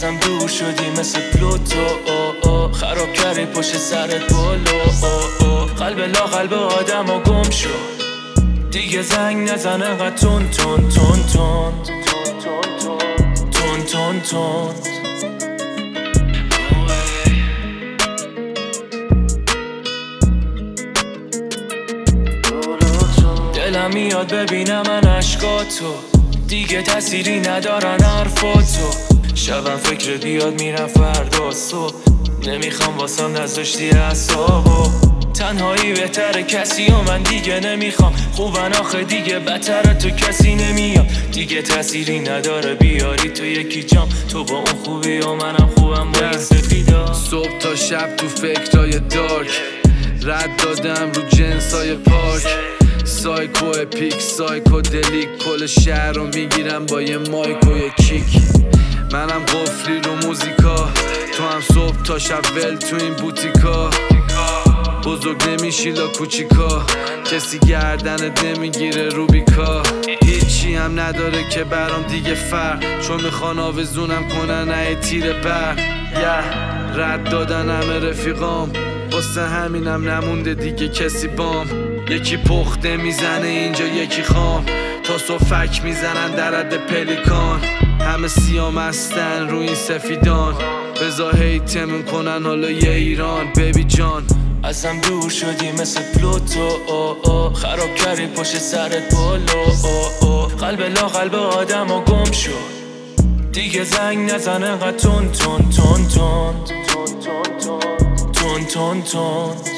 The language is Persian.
ازم دور شدی مثل پلوتو، خراب کردی پشت سرت بالو، قلب لا قلب آدم ها گم شد، دیگه زنگ نزن انقدر تون تون تون تون تون تون تون. دلم میاد ببینم من عشقاتو، دیگه تأثیری ندارن حرفاتو، شبم فکر بیاد میرم فردا صبح، نمیخوام واسم نذاشتی اعصابو، تنهایی بهتره کسی و من دیگه نمیخوام، خوبن آخه دیگه بدتره تو کسی نمیاد، دیگه تأثیری نداره بیاری تو یکی جام، تو با اون خوبی و منم خوبم با این سفیدا. صبح تا شب تو فکرای دارک، رد دادم رو جنسای پارک، سایکو اپیک سایکو دلیک، کل شهر رو میگیرم با یه مایک و یه کیک، منم قفلی رو موزیکا، تو هم صبح تا شب ول تو این بوتیکا، بزرگ نمیشی لا کوچیکا، کسی گردنت نمیگیره روبیکا، هیچی هم نداره که برام دیگه فرق، چون میخوان آویزونم کنن ای تیر بر، رد دادن همه رفیقام، واسه همینم نمونده دیگه کسی بام، یکی پخته میزنه اینجا یکی خام، تا صبح فک میزنن در حد پلیکان، همه سیام هستن رو این سفیدان، بزا هیتمون کنن حالا یه ایران بیبی جان. ازم دور شدی مثل پلوتو، خراب کردی پشت سرت بالو، قلب لا قلب آدم ها گم شد، دیگه زنگ نزن انقدر تون تون تون تون تون تون تون.